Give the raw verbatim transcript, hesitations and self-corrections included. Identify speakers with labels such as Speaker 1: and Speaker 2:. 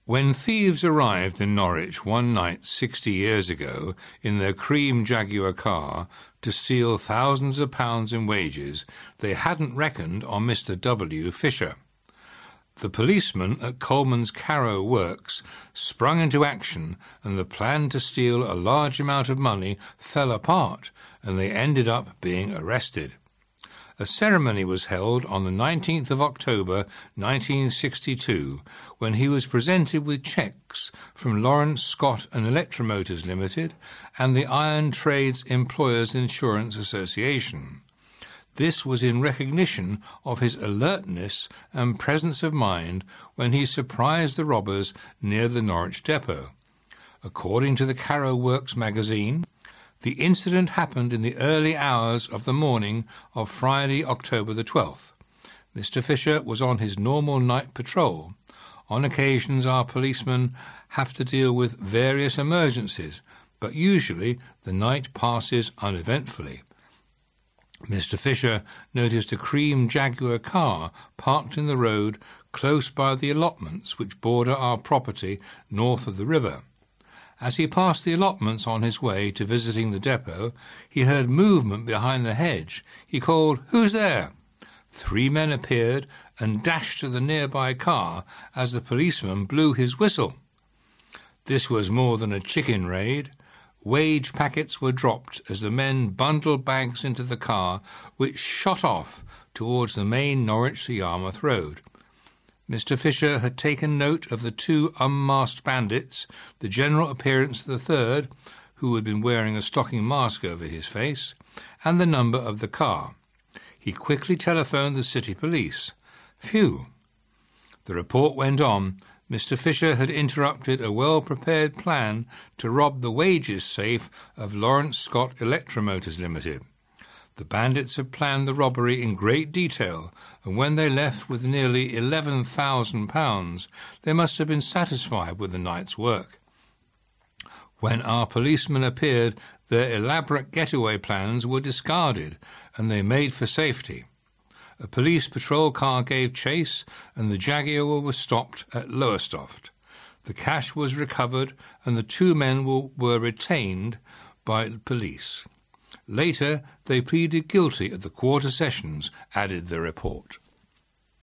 Speaker 1: When thieves arrived in Norwich one night sixty years ago in their cream Jaguar car to steal thousands of pounds in wages, they hadn't reckoned on Mister W. Fisher. The policeman at Coleman's Carrow Works sprung into action, and the plan to steal a large amount of money fell apart, and they ended up being arrested. A ceremony was held on the nineteenth of October nineteen sixty-two, when he was presented with cheques from Lawrence Scott and Electromotors Limited and the Iron Trades Employers Insurance Association. This was in recognition of his alertness and presence of mind when he surprised the robbers near the Norwich depot. According to the Carrow Works magazine, the incident happened in the early hours of the morning of Friday, October the twelfth. Mister Fisher was on his normal night patrol. On occasions our policemen have to deal with various emergencies, but usually the night passes uneventfully. Mister Fisher noticed a cream Jaguar car parked in the road close by the allotments which border our property north of the river. As he passed the allotments on his way to visiting the depot, he heard movement behind the hedge. He called, "Who's there?" Three men appeared and dashed to the nearby car as the policeman blew his whistle. This was more than a chicken raid. Wage packets were dropped as the men bundled bags into the car, which shot off towards the main Norwich to Yarmouth road. Mister Fisher had taken note of the two unmasked bandits, the general appearance of the third, who had been wearing a stocking mask over his face, and the number of the car. He quickly telephoned the city police. Phew! The report went on. Mister Fisher had interrupted a well-prepared plan to rob the wages safe of Lawrence Scott Electromotors Limited. The bandits had planned the robbery in great detail, and when they left with nearly eleven thousand pounds, they must have been satisfied with the night's work. When our policemen appeared, their elaborate getaway plans were discarded, and they made for safety. A police patrol car gave chase, and the Jaguar was stopped at Lowestoft. The cash was recovered, and the two men were, were retained by the police. Later, they pleaded guilty at the Quarter Sessions, added the report.